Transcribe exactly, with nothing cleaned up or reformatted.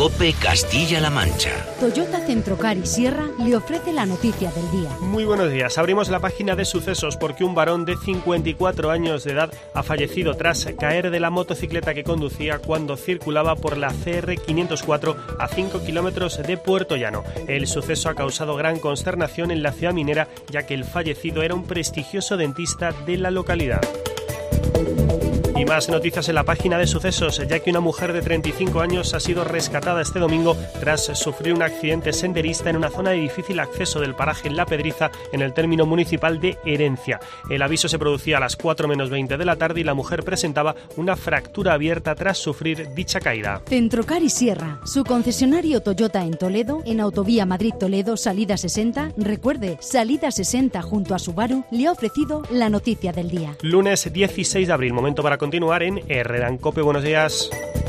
COPE Castilla-La Mancha. Toyota Centrocar y Sierra le ofrece la noticia del día. Muy buenos días. Abrimos la página de sucesos porque un varón de cincuenta y cuatro años de edad ha fallecido tras caer de la motocicleta que conducía cuando circulaba por la C R quinientos cuatro a cinco kilómetros de Puerto Llano. El suceso ha causado gran consternación en la ciudad minera, ya que el fallecido era un prestigioso dentista de la localidad. Y más noticias en la página de sucesos, ya que una mujer de treinta y cinco años ha sido rescatada este domingo tras sufrir un accidente senderista en una zona de difícil acceso del paraje La Pedriza, en el término municipal de Herencia. El aviso se producía a las cuatro menos veinte de la tarde y la mujer presentaba una fractura abierta tras sufrir dicha caída. Centrocar y Sierra, su concesionario Toyota en Toledo, en Autovía Madrid-Toledo, salida sesenta. Recuerde, salida sesenta junto a Subaru, le ha ofrecido la noticia del día. Lunes dieciséis de abril, momento para continuar en Herrera en COPE. Buenos días.